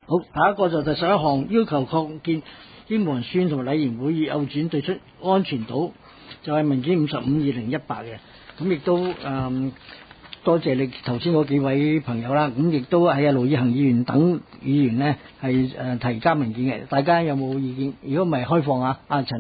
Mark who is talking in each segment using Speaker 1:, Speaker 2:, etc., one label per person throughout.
Speaker 1: 好，下一個就第11項，要求擴建英皇書院同埋禮賢會議右轉對出安全島，就係文件55/2018嘅。咁亦都多謝你頭先嗰幾位朋友啦。咁亦都係盧以恆議員等議員呢係提交文件嘅。大家有冇意見？如果唔係開放啊，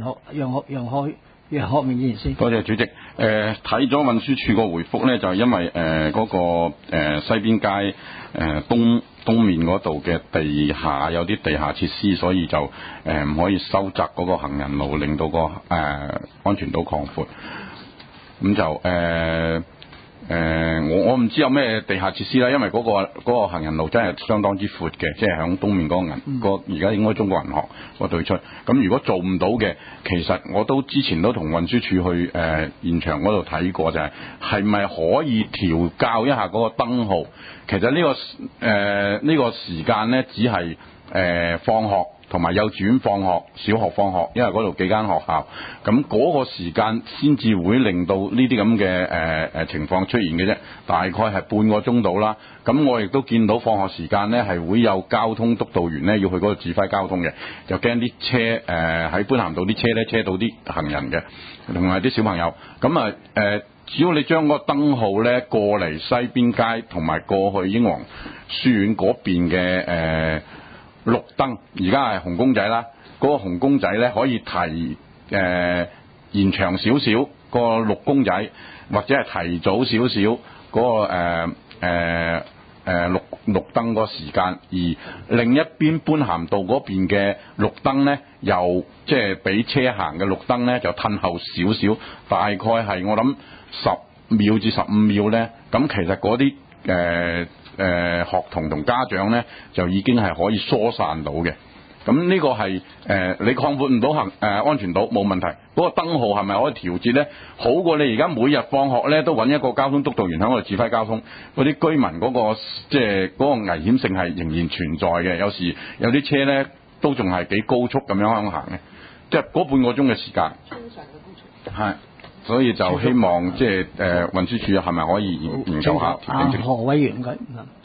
Speaker 1: 楊學明議員先。
Speaker 2: 多謝主席。睇咗運輸署個回覆呢，就係因為嗰個西邊街東面嗰度嘅地下有啲地下設施，所以就唔可以收窄嗰個行人路，令到個安全島擴闊。咁就我唔知有咩地下設施啦，因為嗰個行人路真係相當之闊嘅，即係響東面嗰個而家應該中國銀行個對出。咁如果做唔到嘅，其實我都之前都同運輸署去現場嗰度睇過，就係咪可以調校一下嗰個燈號？其實呢個時間呢，只係放學同埋幼稚園放學、小學放學，因為嗰度幾間學校，咁嗰個時間先至會令到呢啲咁嘅情況出現嘅啫，大概係半個鐘到啦。咁我亦都見到放學時間呢係會有交通督導員呢要去嗰度指揮交通嘅，就驚啲車喺般咸道啲車呢車到啲行人嘅，同埋啲小朋友。咁只要你將嗰個燈號呢過嚟西邊街同埋過去英皇書院嗰邊嘅綠燈，而家係紅公仔啦，嗰個紅公仔呢可以延長少少個綠公仔，或者係提早少少嗰個綠燈個時間，而另一邊般咸道嗰邊嘅綠燈呢，又即係俾車行嘅綠燈呢，就褪後少少，大概係我諗10秒至15秒呢。咁其實嗰啲學童同家長呢，就已經係可以疏散到嘅。咁呢個係你擴闊唔到安全島冇問題，嗰個燈號係咪可以調節呢？好過你而家每日放學呢都揾一個交通督導員喺度指揮交通，嗰啲居民嗰個即係嗰個危險性係仍然存在嘅。有時有啲車呢都仲係幾高速咁樣行嘅，即係嗰半個鐘嘅時間。係，所以就希望即係運輸署係咪可以研究下？
Speaker 1: 何委員嘅。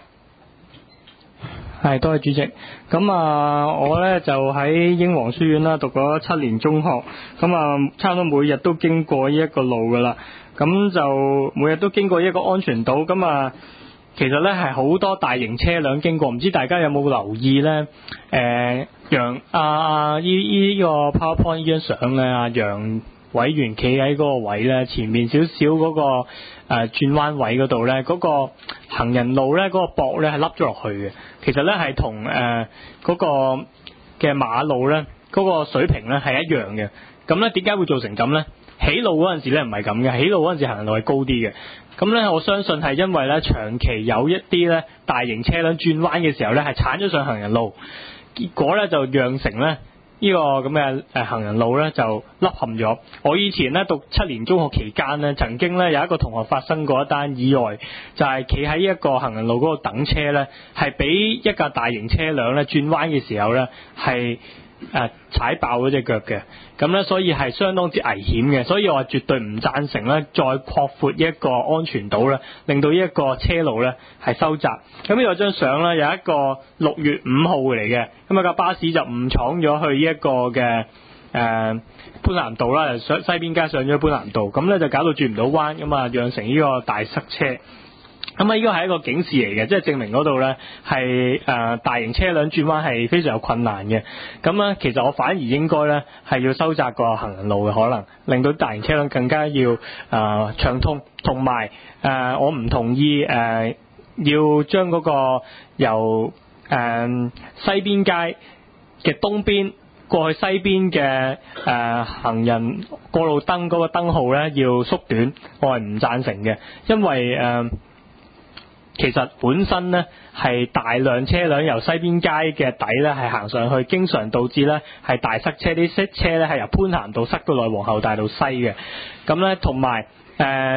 Speaker 3: 係，多謝主席。咁我呢就喺英皇書院啦，讀咗7年中學。咁差唔多每日都經過呢一個路噶啦。咁就每日都經過一個安全島。咁其實呢係好多大型車輛經過，唔知大家有冇留意呢？楊呢個 PowerPoint 呢張相呢，楊委員企喺嗰個位呢，前面少少嗰個轉彎位嗰度呢，嗰個行人路呢，嗰個膊呢係凹咗落去嘅。其實呢係同嗰個嘅馬路呢，嗰個水平呢係一樣嘅。咁呢點解會造成咁呢？起路嗰陣時呢唔係咁嘅，起路嗰陣時行人路係高啲嘅。咁呢我相信係因為呢長期有一啲呢大型車輛轉彎嘅時候呢係鏟咗上行人路，結果呢就釀成呢個咁嘅行人路呢就凹陷咗。我以前呢讀7年中學期間呢，曾經呢有一個同學發生過一單意外，就係企喺一個行人路嗰度等車呢，係俾一架大型車輛呢轉彎嘅時候呢係踩爆咗隻腳嘅。咁呢所以係相當之危險嘅，所以我係絕對唔贊成呢再擴闊一個安全島呢，令到一個車路呢係收窄。咁呢個張相呢，有一個6月5號嚟嘅，咁架巴士就誤闖咗去呢一個嘅般咸道啦，西邊街上咗般咸道，咁呢就搞到轉唔到彎，咁釀成呢個大塞車。咁呢個係一個警示嚟嘅，即係證明嗰度呢係大型車輛轉彎係非常有困難嘅。咁呢其實我反而應該呢係要收窄個行人路嘅可能，令到大型車輛更加要暢通。同埋我唔同意要將嗰個由西邊街嘅東邊過去西邊嘅行人過路燈嗰個燈號呢要縮短，我係唔贊成嘅，因為其實本身呢係大量車輛由西邊街嘅底呢係行上去，經常導致呢係大塞車，啲車呢係由般咸道塞到來皇后大道西嘅。咁呢同埋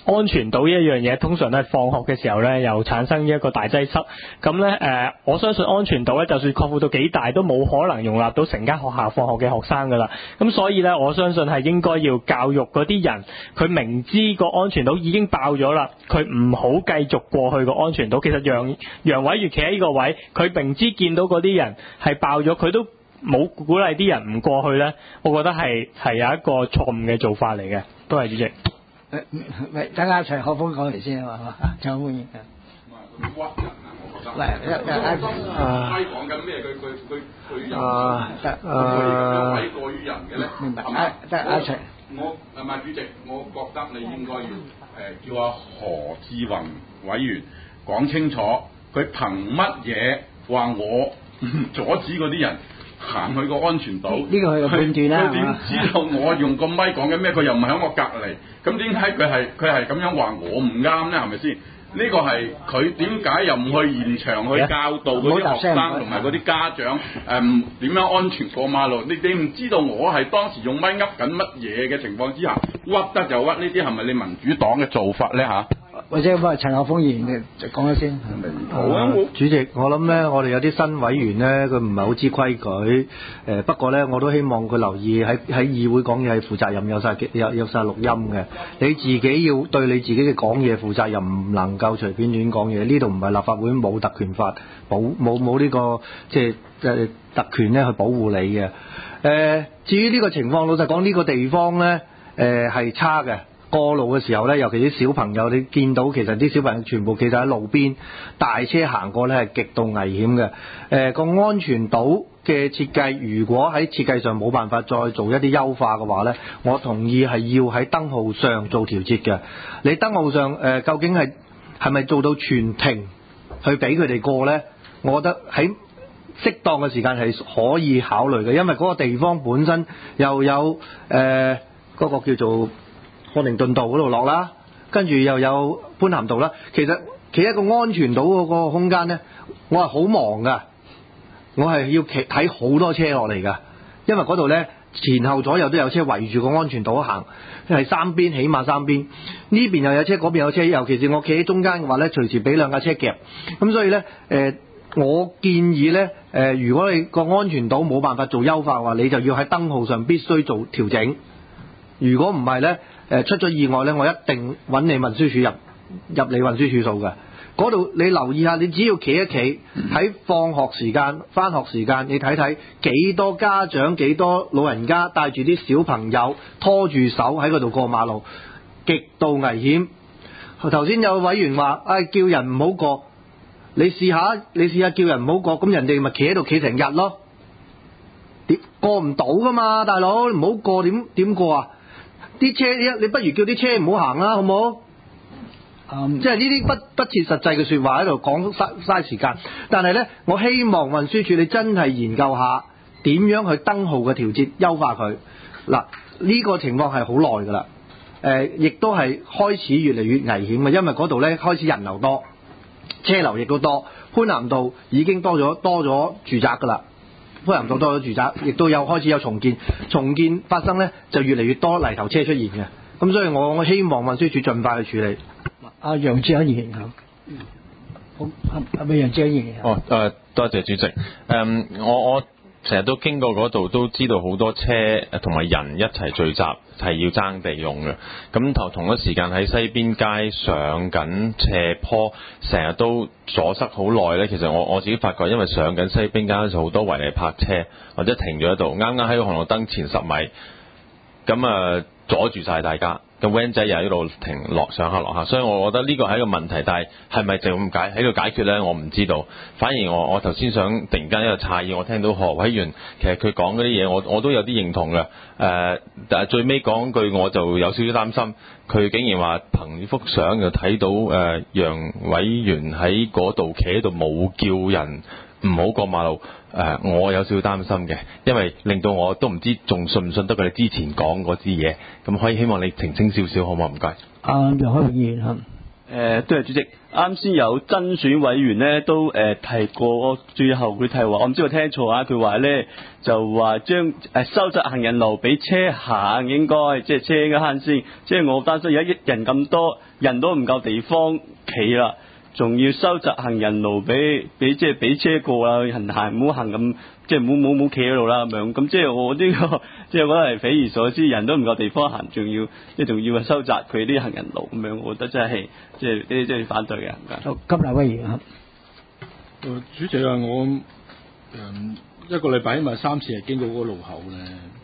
Speaker 3: 安全島呢一樣嘢，通常都係放學嘅時候咧，又產生一個大擠塞。咁咧我相信安全島咧，就算擴闊到幾大，都冇可能容納到成間學校放學嘅學生噶啦。咁所以咧，我相信係應該要教育嗰啲人，佢明知個安全島已經爆咗啦，佢唔好繼續過去個安全島。其實楊委員企喺呢個位，佢明知見到嗰啲人係爆咗，佢都冇鼓勵啲人唔過去咧，我覺得係有一個錯誤嘅做法嚟嘅。多謝主席。
Speaker 1: 喂，等下陳學鋒講嚟先啊嘛，陳學鋒。
Speaker 2: 屈人啊！我覺得。咪講緊咩？佢有位過於人嘅咧。
Speaker 1: 明白。阿陳。
Speaker 2: 我唔係主席，我覺得你應該要叫阿何志宏委員講清楚，佢憑乜嘢話我阻止嗰啲人行去個安全島？呢
Speaker 1: 個係個判斷啦。
Speaker 2: 佢點知道我用個咪講緊咩？佢又唔係喺我隔離，咁點解佢係咁樣話我唔啱咧？係咪先？呢個係佢點解又唔去現場去教導嗰啲學生同埋嗰啲家長點樣安全過馬路？你唔知道我係當時用咪噏緊乜嘢嘅情況之下屈得就屈，呢啲係咪你民主黨嘅做法咧嚇？
Speaker 1: 或者幫陳學鋒議員就講咗先。
Speaker 4: 好啊，主席，我諗咧，我哋有啲新委員咧，佢唔係好知規矩。不過咧，我都希望佢留意喺議會講嘢係負責任，有晒錄音嘅。你自己要對你自己嘅講嘢負責任，唔能夠隨便亂講嘢。呢度唔係立法會，冇特權法，冇呢個即係特權咧去保護你嘅。至於呢個情況，老實講，呢個地方咧係差嘅。過路嘅時候咧，尤其啲小朋友，你見到其實啲小朋友全部企晒喺路邊，大車行過咧係極度危險嘅。個安全島嘅設計，如果喺設計上冇辦法再做一啲優化嘅話咧，我同意係要喺燈號上做調節嘅。你燈號上究竟係咪做到全停去俾佢哋過咧？我覺得喺適當嘅時間係可以考慮嘅，因為嗰個地方本身又有嗰個叫做康寧頓道嗰度落啦，跟住又有般咸道啦。其實企喺個安全島嗰個空間咧，我係好忙噶，我係要睇好多車落嚟噶，因為嗰度咧前後左右都有車圍住個安全島行，係三邊，起碼三邊，呢邊又有車，嗰邊有車，尤其是我企喺中間嘅話咧，隨時俾兩架車夾。咁所以咧我建議咧如果你個安全島冇辦法做優化嘅話，你就要喺燈號上必須做調整。如果唔係咧出咗意外咧，我一定揾你運輸署入你運輸署數嘅。嗰度你留意下，你只要企一企喺放學時間、返學時間，你睇睇幾多家長、幾多老人家帶住啲小朋友拖住手喺嗰度過馬路，極度危險。頭先有委員話叫人唔好過，你試下叫人唔好過，咁人哋咪企喺度企成日咯，過唔到噶嘛，大佬唔好過點過啊？啲車你不如叫啲車唔好行啦，好唔好？即係呢啲不切實際嘅說話喺度講嘥時間。但係呢，我希望運輸署你真係研究下點樣去燈號嘅調節優化佢。嗱，呢個情況係好耐噶啦，亦都係開始越嚟越危險嘅，因為嗰度呢開始人流多，車流亦都多。潘南道已經多咗住宅噶啦。潘南道多咗住宅，亦都有開始有重建發生呢，就越嚟越多泥頭車出現嘅。咁所以我希望運輸署盡快去處理。
Speaker 1: 阿楊志恩議員好，阿楊志恩議員。
Speaker 5: 多謝主席。我成日都經過嗰度，都知道好多車同埋人一齊聚集，係要爭地用嘅。咁同一時間喺西邊街上緊斜坡，成日都阻塞好耐呢。其實我自己發覺，因為上緊西邊街就好多違例泊車，或者停咗喺度，啱啱喺個紅綠燈前10米，咁阻住晒大家。個 van 仔又喺度停落上下落下，所以我覺得呢個係一個問題，但係咪就咁喺度解決呢？我唔知道。反而我頭先想突然間一個詫異，我聽到何委員其實佢講嗰啲嘢，我都有啲認同嘅。但係最尾講句我就有少少擔心，佢竟然話憑幅相就睇到楊委員喺嗰度企喺度冇叫人唔好過馬路。我有少少擔心嘅，因為令到我都唔知仲信唔信得佢哋之前講嗰啲嘢，咁可以希望你澄清少少好唔好？唔該。
Speaker 1: 楊海榮議員
Speaker 6: 多謝主席。啱先有增選委員咧都提過，最後佢提話，我唔知我聽錯啊。佢話咧就話將收窄行人路俾車行，應該即係車應該慳先。即係我擔心而家人咁多，人都唔夠地方企啦，仲要收窄行人路俾即係俾車過啦，人行唔好行咁，即係冇企喺度啦咁樣。咁即係我呢個即係覺得係匪夷所思，人都唔夠地方行，仲要收窄佢啲行人路咁樣，我覺得真係即係反對嘅。
Speaker 1: 好，金立威啊，
Speaker 7: 主席啊，我一個禮拜起碼3次係經過嗰個路口咧，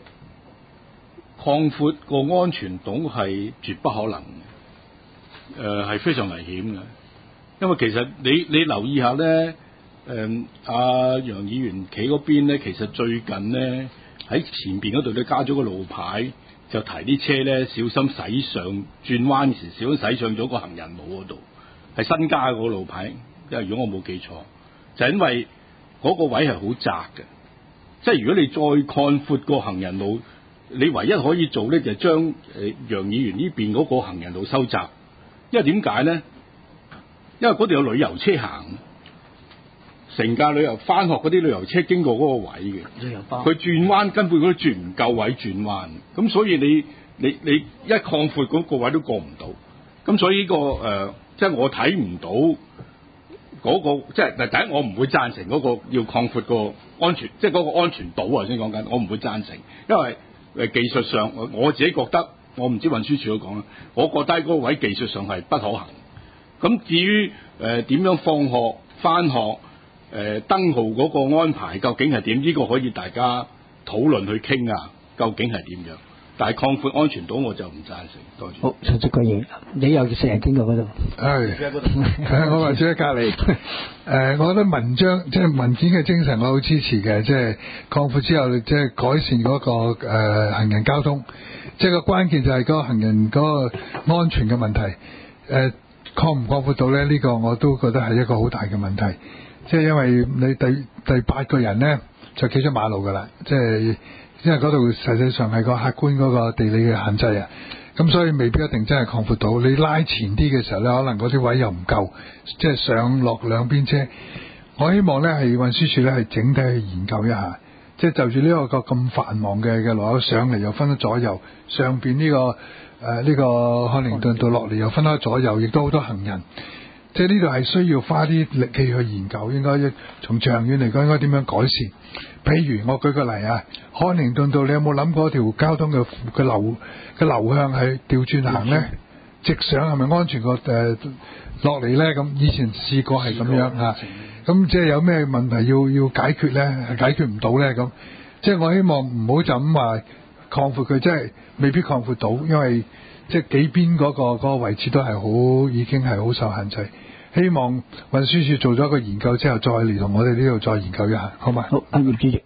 Speaker 7: 擴闊個安全島係絕不可能嘅，係非常危險嘅。因為其實你留意下咧，阿楊議員企嗰邊咧，其實最近咧喺前邊嗰度咧加咗個路牌，就提啲車咧小心駛上轉彎時小心駛上咗個行人路嗰度，係新加嗰個路牌。因為如果我冇記錯，就係因為嗰個位係好窄嘅，即係如果你再擴闊個行人路，你唯一可以做咧就係將楊議員呢邊嗰個行人路收窄。因為點解咧？因為嗰度有旅遊車行，成架旅遊翻學嗰啲旅遊車經過嗰個位嘅，佢轉彎根本嗰啲轉唔夠位轉彎，咁所以你一擴闊嗰個位都過唔到，咁所以呢個即係我睇唔到嗰個，即係第一我唔會贊成嗰個要擴闊個安全，即係嗰個安全島啊先講緊，我唔會贊成，因為技術上我自己覺得，我唔知運輸署都講啦，我覺得嗰個位技術上係不可行。咁至於點樣放學翻學燈號嗰個安排究竟係點？呢個可以大家討論去傾啊，究竟係點樣？但係擴闊安全島我就唔贊成。多謝。
Speaker 1: 好，陳淑貴議，你又成日經過嗰度？
Speaker 8: 我或者喺隔離。我覺得文章即係文件嘅精神，我好支持嘅。即係擴闊之後，即係改善嗰個行人交通。即係個關鍵就係嗰個行人嗰個安全嘅問題。擴唔擴闊到咧？呢個我都覺得係一個好大嘅問題。即係因為你第8個人咧就企咗馬路噶啦，即係因為嗰度實際上係個客觀嗰個地理嘅限制啊。咁所以未必一定真係擴闊到。你拉前啲嘅時候咧，可能嗰啲位又唔夠，即係上落兩邊車。我希望咧係運輸署咧係整體去研究一下，即係就住呢個咁繁忙嘅路口上嚟又分咗左右，上邊呢個康寧頓道落嚟又分開左右，亦都好多行人。即係呢度係需要花啲力氣去研究，應該從長遠嚟講應該點樣改善。譬如我舉個例啊，康寧頓道你有冇諗過條交通嘅流向係調轉行呢？直上係咪安全過落嚟呢？咁以前試過係咁樣啊。咁即係有咩問題要解決呢？係解決唔到呢？咁即係我希望唔好就咁話擴闊佢，即係未必擴闊到，因為即係幾邊嗰個位置都係已經係好受限制。希望運輸署做咗一個研究之後，再嚟同我哋呢度再研究一下，好嘛？
Speaker 1: 好，阿葉主席。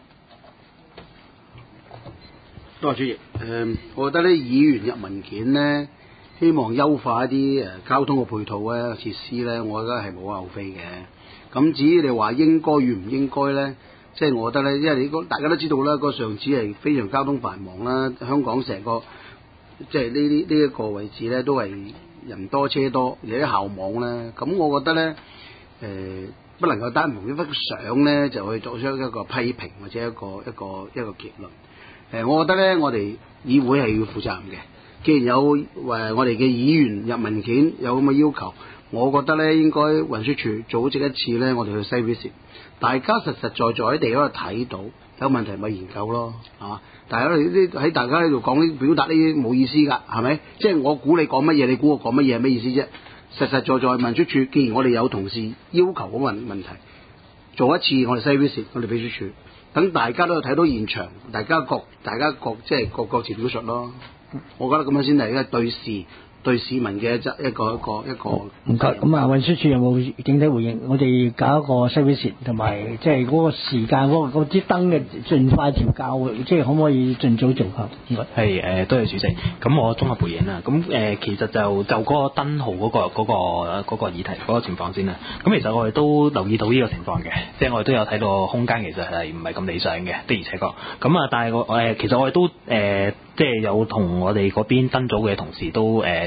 Speaker 9: 多謝主席。我覺得咧，議員入文件咧，希望優化一啲交通嘅配套咧、設施咧，我覺得係無可厚非嘅。咁至於你話應該與唔應該咧，即係我覺得咧，因為大家都知道啦，個上址係非常交通繁忙啦，香港成個即係呢一個位置咧，都係人多車多，而且校網咧，咁我覺得咧，不能夠單憑一幅相咧就去作出一個批評或者一個結論。我覺得咧，我哋議會係要負責任嘅。既然有我哋嘅議員入文件有咁嘅要求，我覺得咧應該運輸署組織一次咧，我哋去 site visit，大家實實在在喺地嗰度睇到有問題咪研究咯，係嘛？但係喺大家喺度講呢表達呢啲冇意思㗎，係咪？即係我估你講乜嘢，你估我講乜嘢係咩意思啫？實實在在運輸署，既然我哋有同事要求嗰個問題，做一次我哋 site visit，我哋秘書處，等大家都有睇到現場，大家各即係各自表述咯。我覺得咁樣先係一個對市民嘅一個。
Speaker 1: 唔該，咁啊，運輸署有冇整體回應？我哋搞一個 service 同埋即係嗰個時間嗰支燈嘅盡快調校，即係可唔可以盡早做下？
Speaker 10: 係多謝主席。咁我綜合回應啦。咁其實就嗰個燈號嗰個議題嗰個情況先啦。咁其實我哋都留意到呢個情況嘅，即係我哋都有睇到空間其實係唔係咁理想嘅，的而且確。咁但係其實我哋都即係有同我哋嗰邊燈組嘅同事都了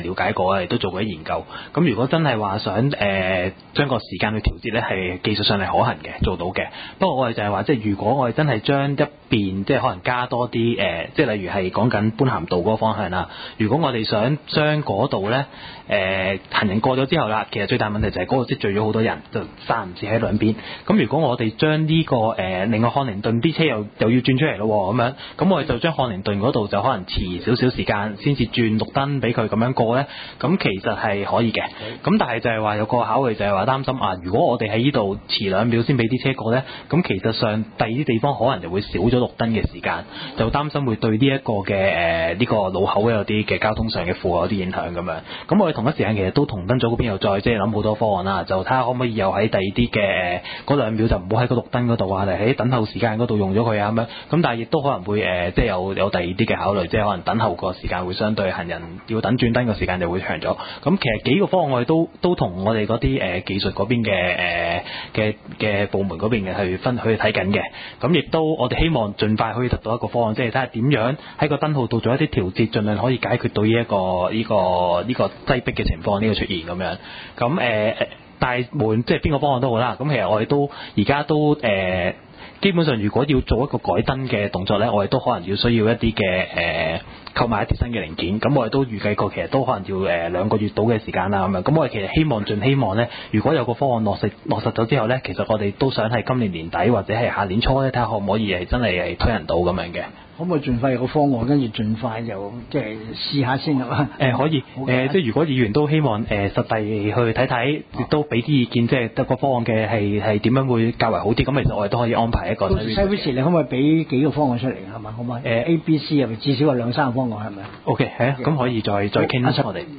Speaker 10: 了解過啊，亦都做過啲研究。咁如果真係話想將個時間去調節咧，係技術上係可行嘅，做到嘅。不過我哋就係話，即係如果我哋真係將一邊即係可能加多啲即係例如係講緊般咸道嗰個方向啦。如果我哋想將嗰度咧行人過咗之後啦，其實最大問題就係嗰度積聚咗好多人，就散唔切喺兩邊。咁如果我哋將呢個另外漢寧頓啲車又要轉出嚟咯咁樣，咁我哋就將漢寧頓嗰度就可能遲少少時間先至轉綠燈俾佢咁樣過咧，咁其實係可以嘅。咁但係就係話有個考慮就係話擔心如果我哋喺呢度遲2秒先俾啲車過咧，咁其實上第二啲地方可能就會少咗綠燈嘅時間，就擔心會對呢一個嘅呢個路口有啲嘅交通上嘅負荷有啲影響咁樣。咁我哋同一時間其實都同燈組嗰邊又再即係諗好多方案啦，就睇下可唔可以又喺第二啲嘅嗰2秒就唔好喺個綠燈嗰度嚟喺等候時間嗰度用咗佢咁樣。咁但係亦都可能會即係有第二啲嘅考慮，即係可能等候個時間會相對行人要等轉燈個時間就會長咗。咁其實幾個方案我哋都同我哋嗰啲技術嗰邊嘅部門嗰邊嘅去睇緊嘅。咁亦都我哋希望盡快可以得到一個方案，即係睇下點樣喺個燈號度做一啲調節，盡量可以解決到呢個擠迫嘅情況呢個出現咁樣。咁但係無論即係邊個方案都好啦，咁其實我哋都而家都基本上如果要做一個改燈嘅動作咧，我哋都可能要需要一啲嘅購買一啲新嘅零件。咁我哋都預計過其實都可能要2個月到嘅時間啦咁樣。咁我哋其實希望咧，如果有個方案落實咗之後咧，其實我哋都想喺今年年底或者係下年初咧，睇下可唔可以係真係推行到咁樣嘅。
Speaker 1: 可唔可以盡快有個方案，跟住盡快就即係試下先係嘛？
Speaker 10: 可以即係如果議員都希望實地去睇睇，亦都俾啲意見，即係得個方案嘅係點樣會較為好啲。咁其實我哋都可以安排一個。
Speaker 1: 西會時你可唔可以俾幾個方案出嚟係嘛？可唔可以？A、B、C 係咪至少有2-3個方案係咪
Speaker 10: ？OK 係啊，咁可以再傾出我哋。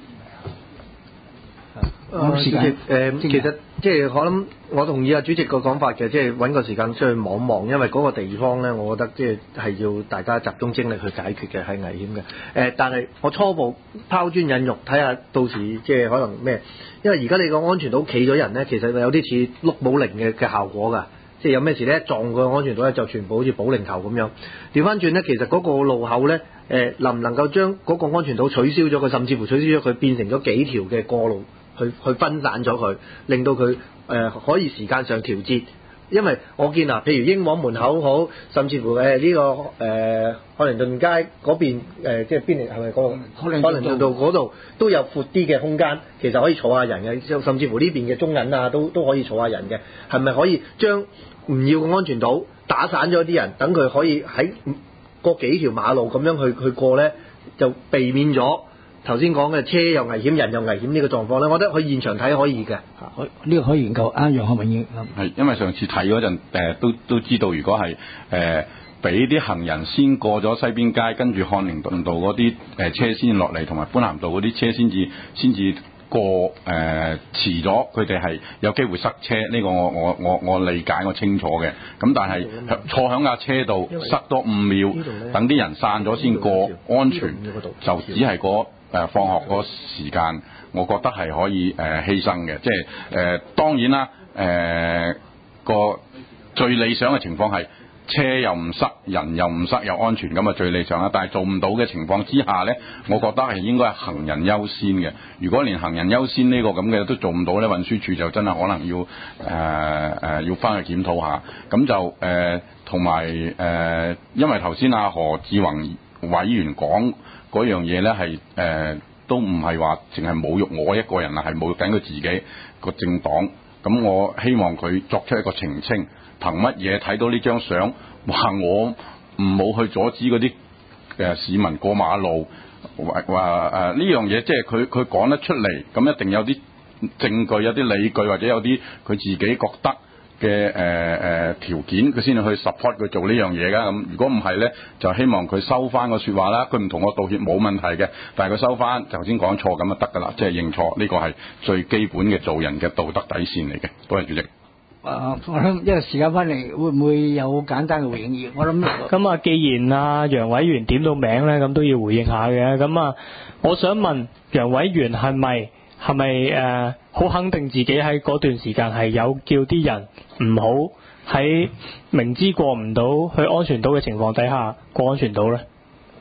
Speaker 4: 主席其實即係我諗，我同意主席個講法嘅，即係揾個時間出去望望，因為嗰個地方咧，我覺得即係要大家集中精力去解決嘅，係危險嘅。但係我初步拋磚引玉，睇下到時即係可能咩？因為而家你個安全島企咗人咧，其實有啲似碌保齡嘅效果㗎。即係有咩事咧，撞個安全島咧，就全部好似保齡球咁樣。調翻轉咧，其實嗰個路口咧，能唔能夠將嗰個安全島取消咗佢，甚至乎取消咗佢，變成咗幾條嘅過路？去分散咗佢，令到佢可以時間上調節。因為我見譬如英皇門口好，甚至乎呢個漢寧頓街嗰邊即係邊係咪嗰個漢寧頓道嗰度都有闊啲嘅空間，其實可以坐下人嘅，甚至乎呢邊嘅中銀都可以坐下人嘅。係咪可以將唔要個安全島打散咗啲人，等佢可以喺嗰幾條馬路咁樣去過咧，就避免咗頭先講嘅車又危險，人又危險呢個狀況咧？我覺得去現場睇可以嘅，
Speaker 1: 呢個可以研究。楊學明議員
Speaker 2: 係因為上次睇嗰陣都知道，如果係俾啲行人先過咗西邊街，跟住漢寧頓道嗰啲車先落嚟，同埋般咸道嗰啲車先至過遲咗，佢哋係有機會塞車。呢個我理解我清楚嘅。咁但係坐響架車度塞多5秒，等啲人散咗先過，安全就只係放學嗰時間，我覺得係可以犧牲嘅。即係當然啦，個最理想嘅情況係車又唔塞，人又唔塞，又安全，咁啊最理想啦。但係做唔到嘅情況之下呢，我覺得係應該係行人優先嘅。如果連行人優先呢個咁嘅都做唔到呢，運輸署就真係可能要翻去檢討下。咁就同埋因為頭先阿何志宏委員講嗰樣嘢呢，係都唔係話淨係侮辱我一個人啊，係侮辱緊佢自己個政黨。咁我希望佢作出一個澄清，憑乜嘢睇到呢張相話我唔好去阻止嗰啲市民過馬路？話呢樣嘢即係佢講得出嚟，咁一定有啲證據、有啲理據，或者有啲佢自己覺得嘅條件，佢先至去 support 佢做呢樣嘢㗎。咁如果唔係咧，就希望佢收翻個說話啦。佢唔同我道歉冇問題嘅，但係佢收翻頭先講錯咁就得㗎啦，即係認錯。呢個係最基本嘅做人嘅道德底線嚟嘅。多謝主席。
Speaker 1: 我諗一個時間翻嚟，會唔會有簡單嘅回應？我諗
Speaker 3: 咁既然楊委員點到名咧，咁都要回應下嘅。咁我想問楊委員係咪好肯定自己喺嗰段時間係有叫啲人唔好喺明知過唔到去安全島嘅情況底下過安全島咧？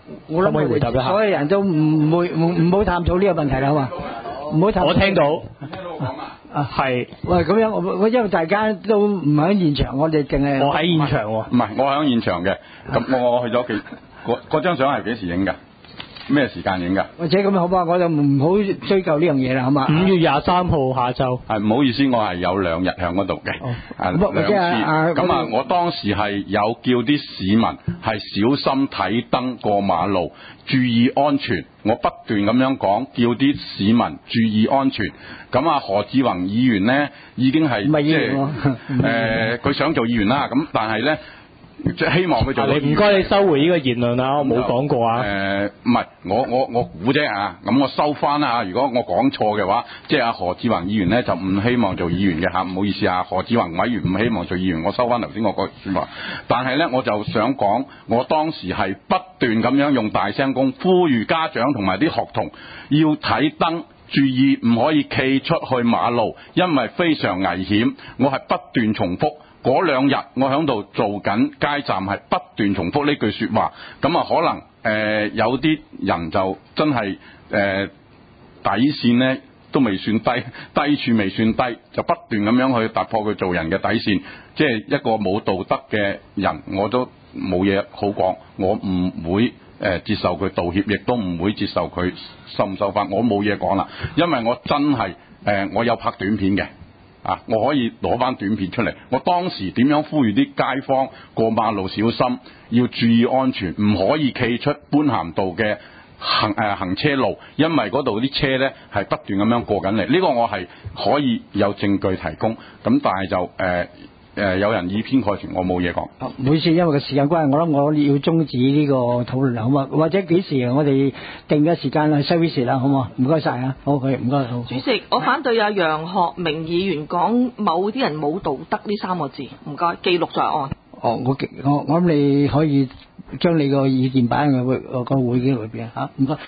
Speaker 1: 我諗
Speaker 3: 可唔可以回答一下
Speaker 1: 所有人都唔好探討呢個問題啦，好嘛？唔好探討。
Speaker 3: 我聽到
Speaker 1: 啊，
Speaker 3: 係。
Speaker 1: 喂，咁樣我因為大家都唔喺現場，我哋淨係
Speaker 3: 我喺現場喎。
Speaker 2: 唔係，我喺現場嘅。咁我去咗嗰張相係幾時影㗎？咩時間影㗎？
Speaker 1: 或者咁好嘛，我就唔好追究呢樣嘢啦，好嘛
Speaker 3: ？5月23號下晝。
Speaker 2: 係唔好意思，我係有2日向嗰度嘅，2次。咁啊，我當時係有叫啲市民係小心睇燈過馬路，注意安全。我不斷咁樣講，叫啲市民注意安全。咁啊，何志宏議員呢已經係即係佢想做議員啦。咁但係呢。即係希望佢做到。
Speaker 3: 唔該，你收回呢個言論啊！我冇講過啊。
Speaker 2: 唔係，我估啫啊！咁我收翻啦。如果我講錯嘅話，即係阿何志宏議員咧就唔希望做議員嘅嚇，唔好意思啊。何志宏委員唔希望做議員，我收翻頭先我個説話。但係咧，我就想講，我當時係不斷咁樣用大聲公呼籲家長同埋啲學童要睇燈。注意唔可以企出去馬路，因為非常危險。我係不斷重複嗰2日，我喺度做緊街站，係不斷重複呢句説話。咁啊，可能有啲人就真係底線呢都未算低，低處未算低，就不斷咁樣去突破佢做人嘅底線。即係一個冇道德嘅人，我都冇嘢好講，我唔會。接受佢道歉，亦都唔會接受佢收唔收翻，我冇嘢講啦，因為我真係我有拍短片嘅，啊，我可以攞翻短片出嚟。我當時點樣呼籲啲街坊過馬路小心，要注意安全，唔可以企出般咸道嘅行車路，因為嗰度啲車呢係不斷咁樣過緊嚟。呢個我係可以有證據提供，咁但係就有人以偏概全，我冇嘢講。
Speaker 1: 唔好意思，因為個時間關係，我諗我要終止呢個討論好嘛？或者幾時我哋定嘅時間去 service 啦，好嘛？唔該晒啊，好，佢唔該好。
Speaker 11: 主席，我反對阿楊學明議員講某啲人冇道德呢3個字，唔該，記錄在案。
Speaker 1: 我諗你可以將你個意見擺喺個會議裏邊嚇，唔該。